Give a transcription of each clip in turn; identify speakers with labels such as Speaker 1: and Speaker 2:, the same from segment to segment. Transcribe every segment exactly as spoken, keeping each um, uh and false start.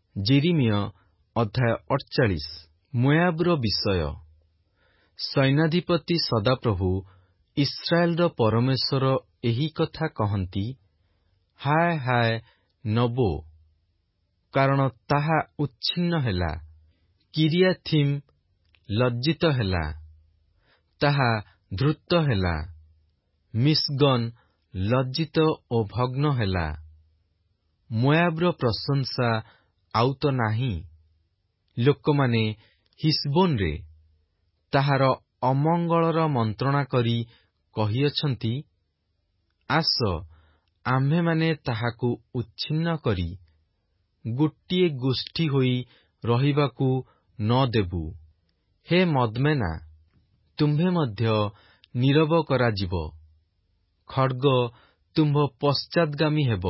Speaker 1: ଯିରିମିୟ ଅଧ୍ୟାୟ ଅଠଚାଳିଶ। ମୋଆବର ବିଷୟ। ସୈନ୍ୟାଧିପତି ସଦାପ୍ରଭୁ ଇସ୍ରାଏଲର ପରମେଶ୍ୱର ଏହି କଥା କହନ୍ତି, ହାୟ ହାୟ ନବୋ, କାରଣ ତାହା ଉଚ୍ଛିନ୍ନ ହେଲା। କିରିୟାଥିମ୍ ଲଜ୍ଜିତ ହେଲା, ତାହା ଧୃତ ହେଲା। ମିସ୍ଗନ୍ ଲଜ୍ଜିତ ଓ ଭଗ୍ନ ହେଲା। ମୋଆବର ପ୍ରଶଂସା ଆଉ ତ ନାହିଁ। ଲୋକମାନେ ହିସବୋନରେ ତାହାର ଅମଙ୍ଗଳର ମନ୍ତ୍ରଣା କରି କହିଅଛନ୍ତି, ଆସ, ଆମ୍ଭେମାନେ ତାହାକୁ ଉଚ୍ଛିନ୍ନ କରି ଗୋଟିଏ ଗୋଷ୍ଠୀ ହୋଇ ରହିବାକୁ ନ ଦେବୁ। ହେ ମଦମେନା, ତୁମ୍ଭେ ମଧ୍ୟ ନୀରବ କରାଯିବ। ଖଡ୍ଗ ତୁମ୍ଭ ପଶ୍ଚାତ୍ଗାମୀ ହେବ।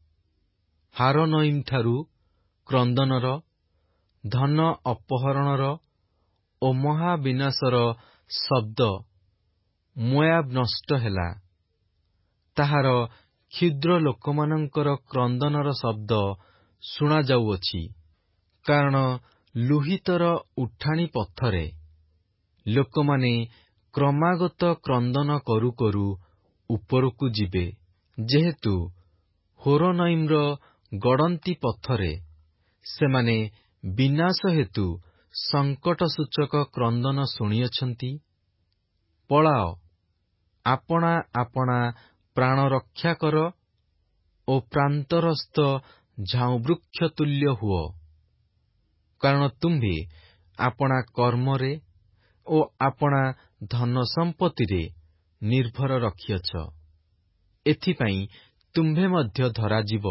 Speaker 1: ହାରୋନଇମଠାରୁ କ୍ରନ୍ଦନର, ଧନ ଅପହରଣର ଓ ମହାବିନାଶର ଶବ୍ଦ ମୋଆବ ନଷ୍ଟ ହେଲା। ତାହାର କ୍ଷୁଦ୍ର ଲୋକମାନଙ୍କର କ୍ରନ୍ଦନର ଶବ୍ଦ ଶୁଣାଯାଉଅଛି। କାରଣ ଲୁହିତର ଉଠାଣି ପଥରେ ଲୋକମାନେ କ୍ରମାଗତ କ୍ରନ୍ଦନ କରୁ କରୁ ଉପରକୁ ଯିବେ। ଯେହେତୁ ହୋରୋନଇମର ଗଡ଼ନ୍ତି ପଥରେ ସେମାନେ ବିନାଶ ହେତୁ ସଙ୍କଟସୂଚକ କ୍ରନ୍ଦନ ଶୁଣିଅଛନ୍ତି। ପଳାଅ, ଆପଣା ଆପଣା ପ୍ରାଣ ରକ୍ଷା କର ଓ ପ୍ରାନ୍ତରସ୍ଥ ଝାଉଁବୃକ୍ଷ ତୁଲ୍ୟ ହୁଅ। କାରଣ ତୁମ୍ଭେ ଆପଣା କର୍ମରେ ଓ ଆପଣା ଧନସମ୍ପତ୍ତିରେ ନିର୍ଭର ରଖିଅଛ। ଏଥିପାଇଁ ତୁମ୍ଭେ ମଧ୍ୟ ଧରାଯିବ।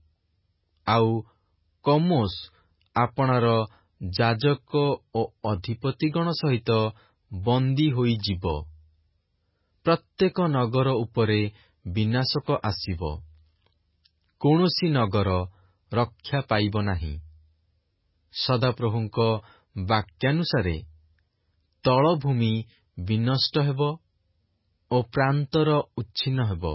Speaker 1: ଆଉ କମୋସ୍ ଆପଣାର ଯାଜକ ଓ ଅଧିପତିଗଣ ସହିତ ବନ୍ଦୀ ହୋଇଯିବ। ପ୍ରତ୍ୟେକ ନଗର ଉପରେ ବିନାଶକ ଆସିବ। କୌଣସି ନଗର ରକ୍ଷା ପାଇବ ନାହିଁ। ସଦାପ୍ରଭୁଙ୍କ ବାକ୍ୟାନୁସାରେ ତଳଭୂମି ବିନଷ୍ଟ ହେବ ଓ ପ୍ରାନ୍ତର ଉଚ୍ଛିନ୍ନ ହେବ।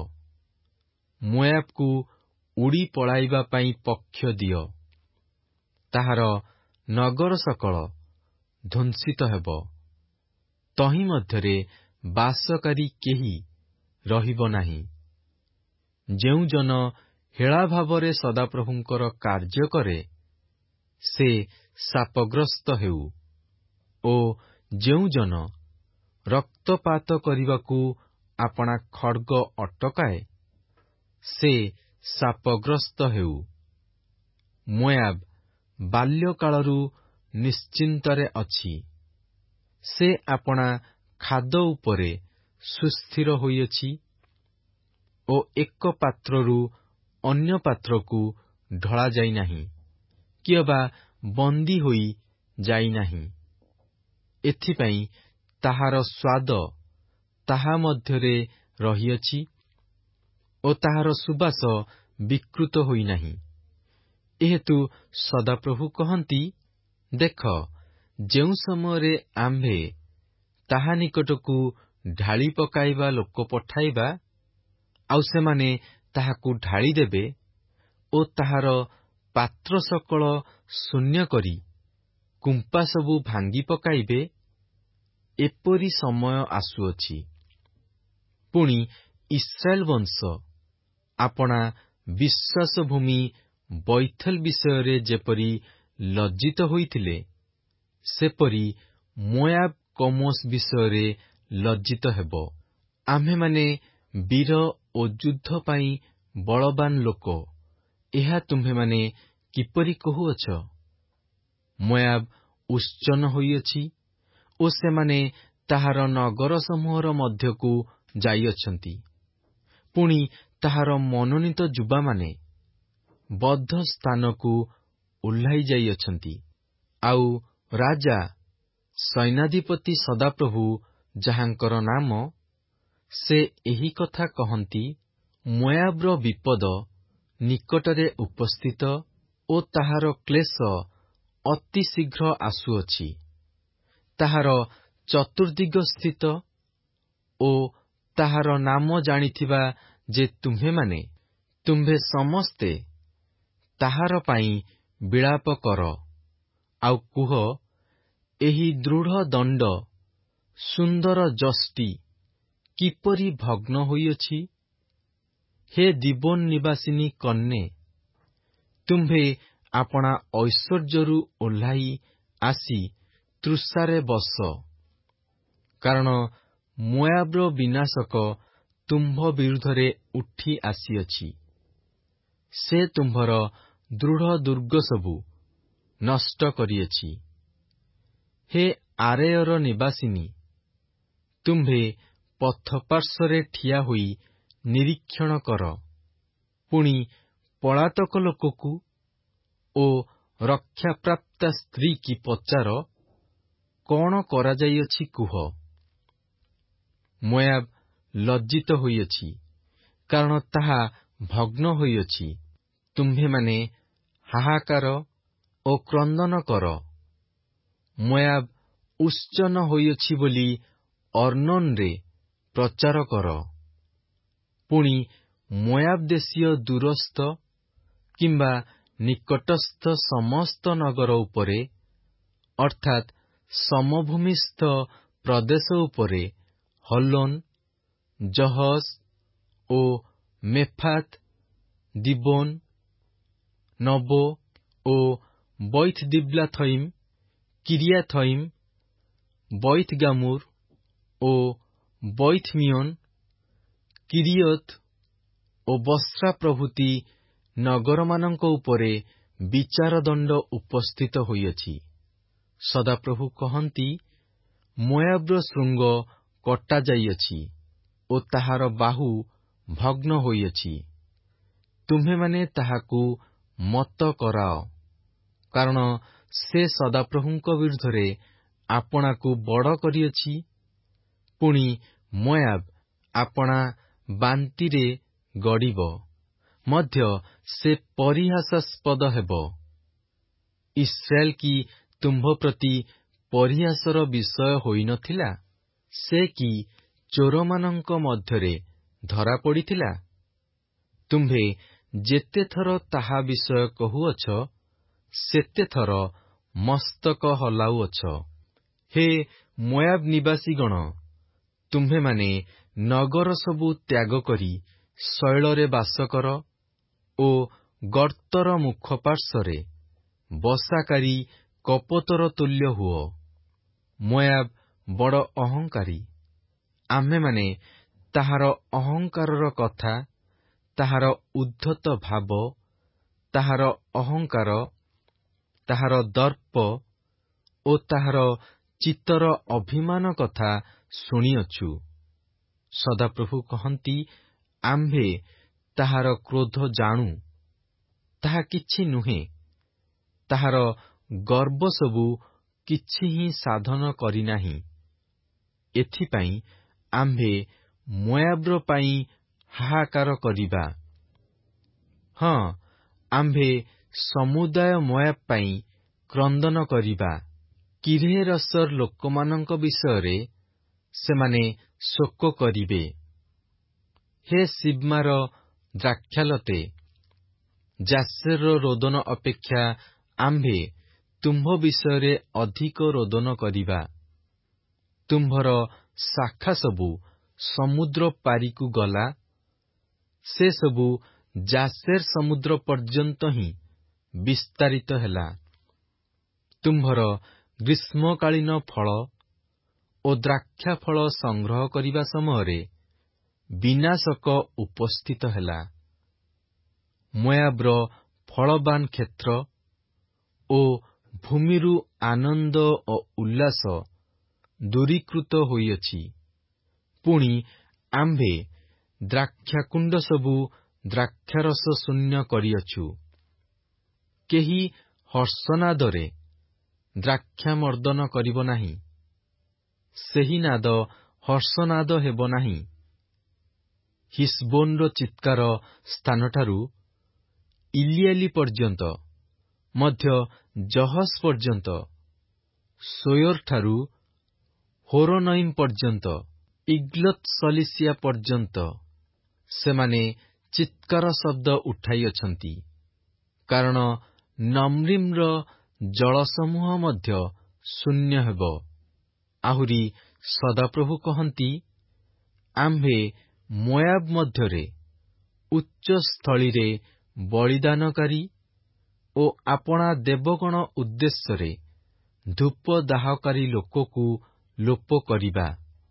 Speaker 1: ମୋଆବକୁ ଉଡ଼ି ପଳାଇବା ପାଇଁ ପକ୍ଷ ଦିଅ। ତାହାର ନଗର ସକଳ ଧ୍ୱଂସିତ ହେବ। ତହିଁ ମଧ୍ୟରେ ବାସକାରୀ କେହି ରହିବ ନାହିଁ। ଯେଉଁ ଜନ ହେଳା ଭାବରେ ସଦାପ୍ରଭୁଙ୍କର କାର୍ଯ୍ୟ କରେ, ସେ ଶାପଗ୍ରସ୍ତ ହେଉ। ଓ ଯେଉଁ ଜନ ରକ୍ତପାତ କରିବାକୁ ଆପଣା ଖଡ୍ଗ ଅଟକାଏ, ସେ ଶାପଗ୍ରସ୍ତ ହେଉ। ମୋଆବ ବାଲ୍ୟକାଳରୁ ନିଶ୍ଚିନ୍ତରେ ଅଛି। ସେ ଆପଣା ଖାଦ ଉପରେ ସୁସ୍ଥିର ହୋଇଅଛି ଓ ଏକ ପାତ୍ରରୁ ଅନ୍ୟ ପାତ୍ରକୁ ଢଳାଯାଇ ନାହିଁ, କିଅବା ବନ୍ଦୀ ହୋଇ ଯାଇନାହିଁ। ଏଥିପାଇଁ ତାହାର ସ୍ୱାଦ ତାହା ମଧ୍ୟରେ ରହିଅଛି ଓ ତାହାର ସୁବାସ ବିକୃତ ହୋଇନାହିଁ। ଏହେତୁ ସଦାପ୍ରଭୁ କହନ୍ତି, ଦେଖ, ଯେଉଁ ସମୟରେ ଆମ୍ଭେ ତାହା ନିକଟକୁ ଢାଳି ପକାଇବା ଲୋକ ପଠାଇବା, ଆଉ ସେମାନେ ତାହାକୁ ଢାଳିଦେବେ ଓ ତାହାର ପାତ୍ର ସକଳ ଶୂନ୍ୟ କରି କୁମ୍ପା ସବୁ ଭାଙ୍ଗି ପକାଇବେ, ଏପରି ସମୟ ଆସୁଅଛି। ପୁଣି ଇସ୍ରାଏଲ ବଂଶ ଆପଣା ବିଶ୍ୱାସ ଭୂମି ବୈଥେଲ ବିଷୟରେ ଯେପରି ଲଜ୍ଜିତ ହୋଇଥିଲେ, ସେପରି ମୋଆବ କମୋସ୍ ବିଷୟରେ ଲଜ୍ଜିତ ହେବ। ଆମ୍ଭେମାନେ ବୀର ଓ ଯୁଦ୍ଧ ପାଇଁ ବଳବାନ ଲୋକ, ଏହା ତୁମ୍ଭେମାନେ କିପରି କହୁଅଛ? ମୋଆବ ଉତ୍ସନ୍ନ ହୋଇଅଛି ଓ ସେମାନେ ତାହାର ନଗରସମୂହର ମଧ୍ୟକୁ ଯାଇଅଛନ୍ତି। ପୁଣି ତାହାର ମନୋନୀତ ଯୁବାମାନେ ବଦ୍ଧ ସ୍ଥାନକୁ ଓହ୍ଲାଇ ଯାଇଅଛନ୍ତି। ଆଉ ରାଜା, ସୈନ୍ୟାଧିପତି ସଦାପ୍ରଭୁ ଯାହାଙ୍କର ନାମ, ସେ ଏହି କଥା କହନ୍ତି, ମୋଆବର ବିପଦ ନିକଟରେ ଉପସ୍ଥିତ ଓ ତାହାର କ୍ଲେଶ ଅତି ଶୀଘ୍ର ଆସୁଅଛି। ତାହାର ଚତୁର୍ଦ୍ଦିଗସ୍ଥିତ ଓ ତାହାର ନାମ ଜାଣିଥିବା ଯେ ତୁମ୍ଭେମାନେ, ତୁମ୍ଭେ ସମସ୍ତେ ତାହାର ପାଇଁ ବିଳାପ କର, ଆଉ କୁହ, ଏହି ଦୃଢ଼ ଦଣ୍ଡ, ସୁନ୍ଦର ଯଷ୍ଟି କିପରି ଭଗ୍ନ ହୋଇଅଛି। ହେ ଦୀବୋନ ନିବାସିନୀ କନ୍ୟା, ତୁମ୍ଭେ ଆପଣା ଐଶ୍ୱର୍ଯ୍ୟରୁ ଓହ୍ଲାଇ ଆସି ତୃଷାରେ ବସ, କାରଣ ମୋଆବର ବିନାଶକ ତୁମ୍ଭ ବିରୁଦ୍ଧରେ ଉଠି ଆସିଅଛି। ସେ ତୁମ୍ଭର ଦୃଢ଼ ଦୁର୍ଗ ସବୁ ନଷ୍ଟ କରିଅଛି। ହେ ଆରେୟର ନିବାସିନୀ, ତୁମ୍ଭେ ପଥପାର୍ଶ୍ୱରେ ଠିଆ ହୋଇ ନିରୀକ୍ଷଣ କର, ପୁଣି ପଳାତକ ଲୋକକୁ ଓ ରକ୍ଷାପ୍ରାପ୍ତା ସ୍ତ୍ରୀ କି ପଚାର, କଣ କରାଯାଇଅଛି କୁହ। ମୋଆବ ଲଜ୍ଜିତ ହୋଇଅଛି, କାରଣ ତାହା ଭଗ୍ନ ହୋଇଅଛି। ତୁମ୍ଭେମାନେ ହାହାକାର ଓ କ୍ରନ୍ଦନ କର। ମୋଆବ ଉତ୍ସନ୍ନ ହୋଇଅଛି ବୋଲି ଅର୍ଣ୍ଣୋନରେ ପ୍ରଚାର କର। ପୁଣି ମୋଆବ ଦେଶୀୟ ଦୂରସ୍ଥ କିମ୍ବା ନିକଟସ୍ଥ ସମସ୍ତ ନଗର ଉପରେ, ଅର୍ଥାତ୍ ସମଭୂମିସ୍ଥ ପ୍ରଦେଶ ଉପରେ ହଲୋନ, ଜହଜ ଓ ମେଫାତ, ଦିବୋନ, ନବୋ ଓ ବୈତଦିବ୍ଲାଥଇମ, କିରିୟାଥଇମ, ବୈତଗାମୁର ଓ ବୈତମିଓନ, କିରିୟତ ଓ ବସ୍ରା ପ୍ରଭୃତି ନଗରମାନଙ୍କ ଉପରେ ବିଚାରଦଣ୍ଡ ଉପସ୍ଥିତ ହୋଇଅଛି। ସଦାପ୍ରଭୁ କହନ୍ତି, ମୋଆବର ଶୃଙ୍ଗ କଟାଯାଇଅଛି ଓ ତାହାର ବାହୁ ଭଗ୍ନ ହୋଇଅଛି। ତୁମ୍ଭେମାନେ ତାହାକୁ ମତ କରାଅ, କାରଣ ସେ ସଦାପ୍ରଭୁଙ୍କ ବିରୁଦ୍ଧରେ ଆପଣାକୁ ବଡ଼ କରିଅଛି। ପୁଣି ମୋଆବ ଆପଣା ବାନ୍ତିରେ ଗଡ଼ିବ ମଧ୍ୟ ସେ ପରିହାସାସ୍ପଦ ହେବ। ଇସ୍ରାଏଲ କି ତୁମ୍ଭ ପ୍ରତି ପରିହାସର ବିଷୟ ହୋଇନଥିଲା? ସେ କି ଚୋରମାନଙ୍କ ମଧ୍ୟରେ ଧରା ପଡ଼ିଥିଲା? ତୁମ୍ଭେ ଯେତେଥର ତାହା ବିଷୟ କହୁଅଛ, ସେତେଥର ମସ୍ତକ ହଲାଉଅଛ। ହେ ମୋଆବ ନିବାସୀଗଣ, ତୁମ୍ଭେମାନେ ନଗର ସବୁ ତ୍ୟାଗ କରି ଶୈଳରେ ବାସ କର ଓ ଗର୍ତ୍ତର ମୁଖପାର୍ଶ୍ୱରେ ବସାକାରୀ କପୋତର ତୁଲ୍ୟ ହୁଅ। ମୋଆବ ବଡ଼ ଅହଙ୍କାରୀ। ଆମ୍ଭେମାନେ ତାହାର ଅହଙ୍କାରର କଥା, ତାହାର ଉଦ୍ଧତ ଭାବ, ତାହାର ଅହଙ୍କାର, ତାହାର ଦର୍ପ ଓ ତାହାର ଚିତ୍ତର ଅଭିମାନ କଥା ଶୁଣିଅଛୁ। ସଦାପ୍ରଭୁ କହନ୍ତି, ଆମ୍ଭେ ତାହାର କ୍ରୋଧ ଜାଣୁ। ତାହା କିଛି ନୁହେଁ, ତାହାର ଗର୍ବ ସବୁ କିଛି ହିଁ ସାଧନ କରିନାହିଁ। ଏଥିପାଇଁ ଆମ୍ଭେ ମୋଆବର ପାଇଁ ହାହାକାର କରିବା। ହଁ, ଆମ୍ଭେ ସମୁଦାୟ ମୋଆବ ପାଇଁ କ୍ରନ୍ଦନ କରିବା। କିରହେରସର ଲୋକମାନଙ୍କ ବିଷୟରେ ସେମାନେ ଶୋକ କରିବେ। ହେ ସିବ୍ମାର ଦ୍ରାକ୍ଷାଲତେ, ଜାସେରର ରୋଦନ ଅପେକ୍ଷା ଆମ୍ଭେ ତୁମ୍ଭ ବିଷୟରେ ଅଧିକ ରୋଦନ କରିବା। ତୁମ୍ଭର ଶାଖା ସବୁ ସମୁଦ୍ର ପାରିକୁ ଗଲା, ସେ ସବୁ ଜାସେର ସମୁଦ୍ର ପର୍ଯ୍ୟନ୍ତ ହିଁ ବିସ୍ତାରିତ ହେଲା। ତୁମ୍ଭର ଗ୍ରୀଷ୍ମକାଳୀନ ଫଳ ଓ ଦ୍ରାକ୍ଷାଫଳ ସଂଗ୍ରହ କରିବା ସମୟରେ ବିନାଶକ ଉପସ୍ଥିତ ହେଲା। ମୋଆବର ଫଳବାନ କ୍ଷେତ୍ର ଓ ଭୂମିରୁ ଆନନ୍ଦ ଓ ଉଲ୍ଲାସ ଦୂରୀକୃତ ହୋଇଅଛି। ପୁଣି ଆମ୍ଭେ ଦ୍ରାକ୍ଷାକୁଣ୍ଡ ସବୁ ଦ୍ରାକ୍ଷାରସ ଶୂନ୍ୟ କରିଅଛୁ। କେହି ହର୍ଷନାଦରେ ଦ୍ରାକ୍ଷାମର୍ଦନ କରିବ ନାହିଁ, ସେହି ନାଦ ହର୍ଷନାଦ ହେବ ନାହିଁ। ହିସବୋନର ଚିତ୍କାର ସ୍ଥାନଠାରୁ ଇଲିଆଲି ପର୍ଯ୍ୟନ୍ତ, ମଧ୍ୟ ଜହଜ ପର୍ଯ୍ୟନ୍ତ, ସୋୟରଠାରୁ ହୋରୋନଇମ୍ ପର୍ଯ୍ୟନ୍ତ, ଇଗ୍ଲତ ସଲିସିଆ ପର୍ଯ୍ୟନ୍ତ ସେମାନେ ଚିତ୍କାର ଶବ୍ଦ ଉଠାଇଅଛନ୍ତି। କାରଣ ନମ୍ରିମ୍ର ଜଳସମୂହ ମଧ୍ୟ ଶୂନ୍ୟ ହେବ। ଆହୁରି ସଦାପ୍ରଭୁ କହନ୍ତି, ଆମ୍ଭେ ମୋୟାବ ମଧ୍ୟରେ ଉଚ୍ଚସ୍ଥଳୀରେ ବଳିଦାନକାରୀ ଓ ଆପଣା ଦେବଗଣ ଉଦ୍ଦେଶ୍ୟରେ ଧୂପଦାହକାରୀ ଲୋକକୁ ଲୋପ କରିବା।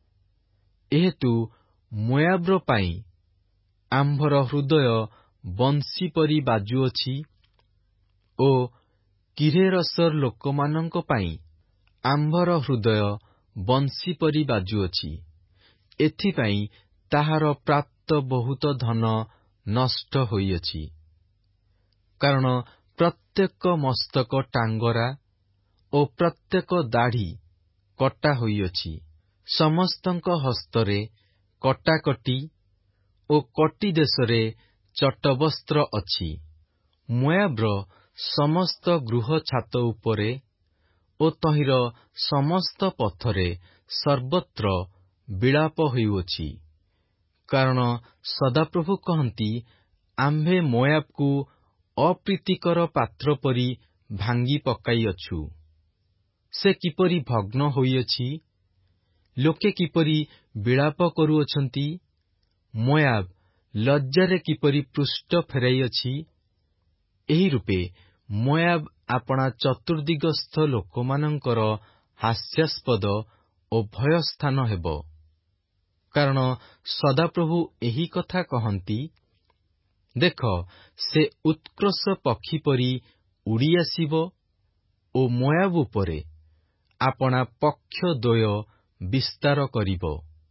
Speaker 1: ଏହେତୁ ମୋୟାବ୍ର ପାଇଁ ଆମ୍ଭର ହୃଦୟ ବଂଶୀ ପରି ବାଜୁଅଛି ଓ କିରେରସର ଲୋକମାନଙ୍କ ପାଇଁ ଆମ୍ଭର ହୃଦୟ ବଂଶୀ ପରି ବାଜୁଅଛି। ଏଥିପାଇଁ ତାହାର ପ୍ରାପ୍ତ ବହୁତ ଧନ ନଷ୍ଟ ହୋଇଅଛି। କାରଣ ପ୍ରତ୍ୟେକ ମସ୍ତକ ଟାଙ୍ଗରା ଓ ପ୍ରତ୍ୟେକ ଦାଢ଼ି କଟା ହୋଇଅଛି। ସମସ୍ତଙ୍କ ହସ୍ତରେ କଟାକଟି ଓ କଟି ଦେଶରେ ଚଟବସ୍ତ୍ର ଅଛି। ମୋୟାବ୍ର ସମସ୍ତ ଗୃହ ଛାତ ଉପରେ ଓ ତହିଁର ସମସ୍ତ ପଥରେ ସର୍ବତ୍ର ବିଳାପ ହେଉଅଛି। କାରଣ ସଦାପ୍ରଭୁ କହନ୍ତି, ଆମ୍ଭେ ମୋୟାବକୁ ଅପ୍ରୀତିକର ପାତ୍ର ପରି ଭାଙ୍ଗି ପକାଇଅଛୁ। ସେ କିପରି ଭଗ୍ନ ହୋଇଅଛି, ଲୋକେ କିପରି ବିଳାପ କରୁଅଛନ୍ତି। ମୋୟାବ ଲଜ୍ଜାରେ କିପରି ପୃଷ୍ଠ ଫେରାଇଅଛି। ଏହି ରୂପେ ମୋୟାବ ଆପଣା ଚତୁର୍ଦିଗସ୍ଥ ଲୋକମାନଙ୍କର ହାସ୍ୟାସ୍ପଦ ଓ ଭୟସ୍ଥାନ ହେବ। କାରଣ ସଦାପ୍ରଭୁ ଏହି କଥା କହନ୍ତି, ଦେଖ, ସେ ଉତ୍କର୍ଷ ପକ୍ଷୀ ପରି ଉଡ଼ିଆସିବ ଓ ମୋୟାବ ଉପରେ ଆପଣା ପକ୍ଷ ଦ୍ୱୟ ବିସ୍ତାର କରିବ।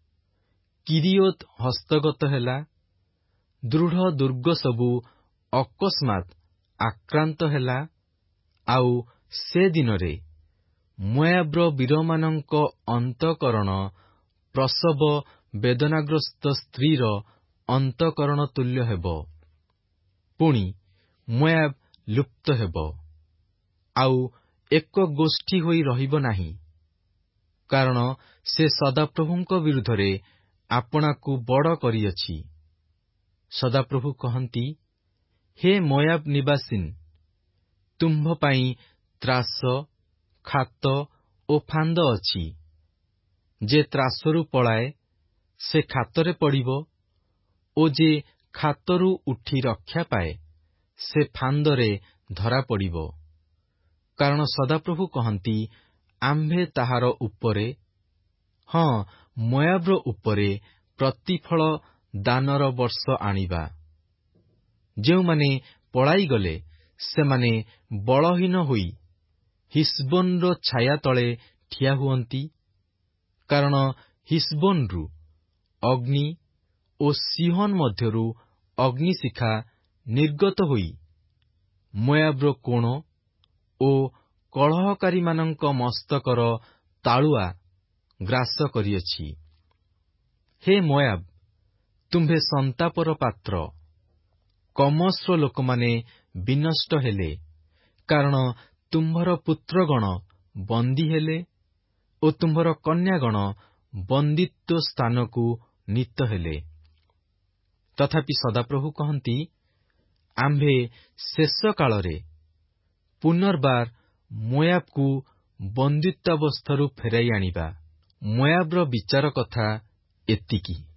Speaker 1: କିରିୟୋତ ହସ୍ତଗତ ହେଲା, ଦୃଢ଼ ଦୁର୍ଗ ସବୁ ଅକସ୍ମାତ୍ ଆକ୍ରାନ୍ତ ହେଲା। ଆଉ ସେ ଦିନରେ ମୋୟାବ୍ର ବୀରମାନଙ୍କ ଅନ୍ତଃକରଣ ପ୍ରସବ ବେଦନାଗ୍ରସ୍ତ ସ୍ତ୍ରୀର ଅନ୍ତଃକରଣ ତୁଲ୍ୟ ହେବ। ପୁଣି ମୋୟାବ ଲୁପ୍ତ ହେବ, ଆଉ ଏକ ଗୋଷ୍ଠୀ ହୋଇ ରହିବ ନାହିଁ। କାରଣ ସେ ସଦାପ୍ରଭୁଙ୍କ ବିରୁଦ୍ଧରେ ଆପଣାକୁ ବଡ଼ କରିଅଛି। ସଦାପ୍ରଭୁ କହନ୍ତି, ହେ ମୋୟାବ ନିବାସୀନ, ତୁମ୍ଭ ପାଇଁ ତ୍ରାସ, ଖାତ ଓ ଫାନ୍ଦ ଅଛି। ଯେ ତ୍ରାସରୁ ପଳାଏ, ସେ ଖାତରେ ପଡ଼ିବ, ଓ ଯେ ଖାତରୁ ଉଠି ରକ୍ଷା ପାଏ, ସେ ଫାନ୍ଦରେ ଧରାପଡ଼ିବ। କାରଣ ସଦାପ୍ରଭୁ କହନ୍ତି, ଆମ୍ଭେ ତାହାର ଉପରେ, ହଁ ମୋୟାବ୍ର ଉପରେ ପ୍ରତିଫଳ ଦାନର ବର୍ଷ ଆଣିବା। ଯେଉଁମାନେ ପଳାଇଗଲେ, ସେମାନେ ବଳହୀନ ହୋଇ ହିସବୋନର ଛାୟା ତଳେ ଠିଆ ହୁଅନ୍ତି। କାରଣ ହିସବୋନରୁ ଅଗ୍ନି ଓ ସିହୋନ ମଧ୍ୟରୁ ଅଗ୍ନିଶିଖା ନିର୍ଗତ ହୋଇ ମୋୟାବ୍ର କୋଣ ଓ କଳହକାରୀମାନଙ୍କ ମସ୍ତକର ତାଳୁଆ ଗ୍ରାସ କରିଅଛି। ହେ ମୋୟାବ, ତୁମ୍ଭେ ସନ୍ତାପର ପାତ୍ର। କମୋସର ଲୋକମାନେ ବିନଷ୍ଟ ହେଲେ, କାରଣ ତୁମ୍ଭର ପୁତ୍ରଗଣ ବନ୍ଦୀ ହେଲେ ଓ ତୁମ୍ଭର କନ୍ୟାଗଣ ବନ୍ଦିତ୍ୱ ସ୍ଥାନକୁ ନୀତ ହେଲେ। ତଥାପି ସଦାପ୍ରଭୁ କହନ୍ତି, ଆମ୍ଭେ ଶେଷ କାଳରେ ପୁନର୍ବାର ମୋୟାବକୁ ବନ୍ଦିତ୍ୱାବସ୍ଥାରୁ ଫେରାଇ ଆଣିବା। ମୋୟାବ୍ର ବିଚାର କଥା ଏତିକି।